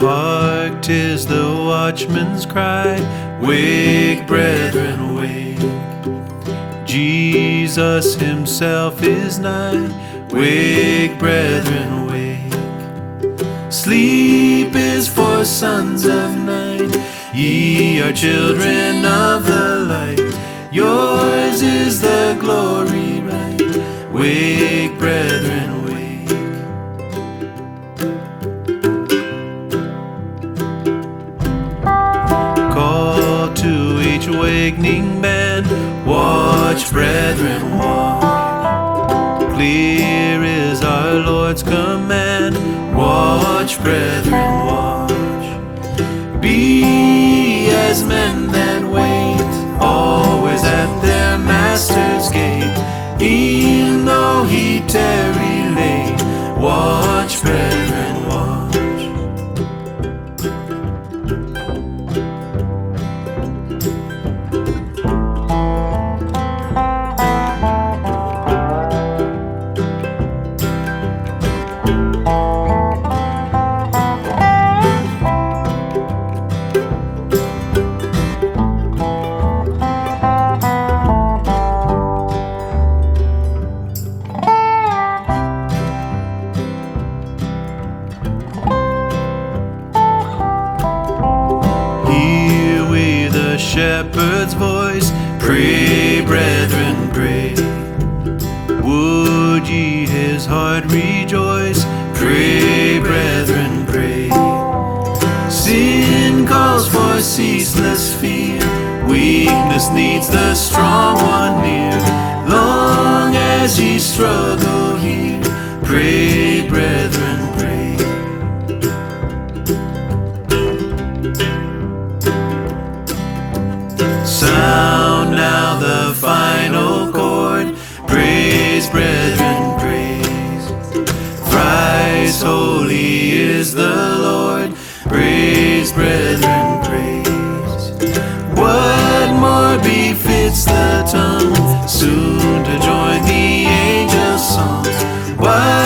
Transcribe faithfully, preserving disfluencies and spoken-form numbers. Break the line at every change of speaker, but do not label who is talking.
Hark, 'tis the watchman's cry, wake, brethren, wake. Jesus himself is nigh, wake, brethren, wake. Sleep is for sons of night, ye are children of the light. Yours is the glory right, wake, brethren, wake. Call to each awakening man, watch, brethren, watch. Clear is our Lord's command, watch, brethren, watch. Be as men that wait, always at their master's gate, e'en though he tarry late, watch, brethren, watch. Shepherd's voice, pray, brethren, pray. Would ye his heart rejoice? Pray, brethren, pray. Sin calls for ceaseless fear, weakness needs the strong one near. Long as ye struggle here, pray, brethren, pray. Sound now the final chord, praise, brethren, praise. Thrice holy is the Lord, praise, brethren, praise. What more befits the tongue, soon to join the angels' songs? What